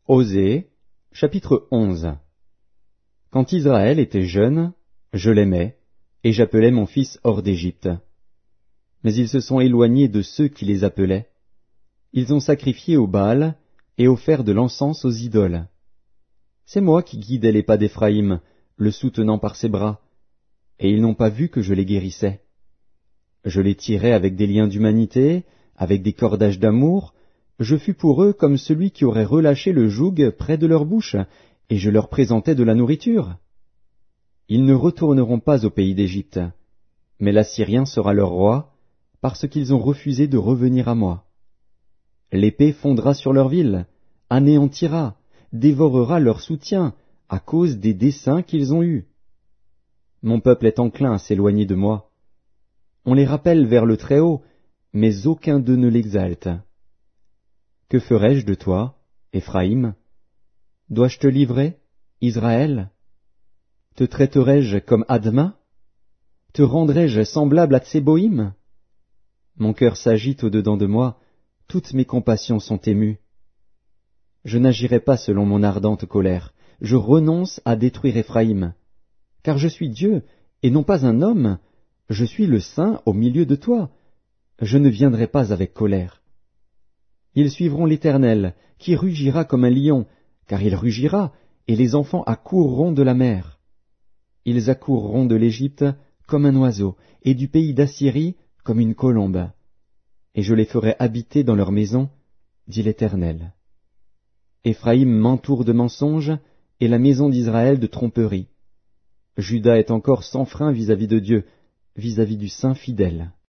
Osée, chapitre 11. Quand Israël était jeune, je l'aimais, et j'appelais mon fils hors d'Égypte. Mais ils se sont éloignés de ceux qui les appelaient. Ils ont sacrifié au Baal et offert de l'encens aux idoles. C'est moi qui guidais les pas d'Éphraïm, le soutenant par ses bras, et ils n'ont pas vu que je les guérissais. Je les tirais avec des liens d'humanité, avec des cordages d'amour. Je fus pour eux comme celui qui aurait relâché le joug près de leur bouche, et je leur présentais de la nourriture. Ils ne retourneront pas au pays d'Égypte, mais l'Assyrien sera leur roi, parce qu'ils ont refusé de revenir à moi. L'épée fondra sur leur ville, anéantira, dévorera leur soutien, à cause des desseins qu'ils ont eus. Mon peuple est enclin à s'éloigner de moi. On les rappelle vers le Très-Haut, mais aucun d'eux ne l'exalte. Que ferai-je de toi, Éphraïm? Dois-je te livrer, Israël? Te traiterai-je comme Adma? Te rendrai-je semblable à Tséboïm? Mon cœur s'agite au-dedans de moi, toutes mes compassions sont émues. Je n'agirai pas selon mon ardente colère, je renonce à détruire Éphraïm. Car je suis Dieu, et non pas un homme, je suis le Saint au milieu de toi, je ne viendrai pas avec colère. Ils suivront l'Éternel, qui rugira comme un lion, car il rugira, et les enfants accourront de la mer. Ils accourront de l'Égypte comme un oiseau, et du pays d'Assyrie comme une colombe. Et je les ferai habiter dans leurs maisons, dit l'Éternel. Éphraïm m'entoure de mensonges, et la maison d'Israël de tromperies. Juda est encore sans frein vis-à-vis de Dieu, vis-à-vis du Saint fidèle.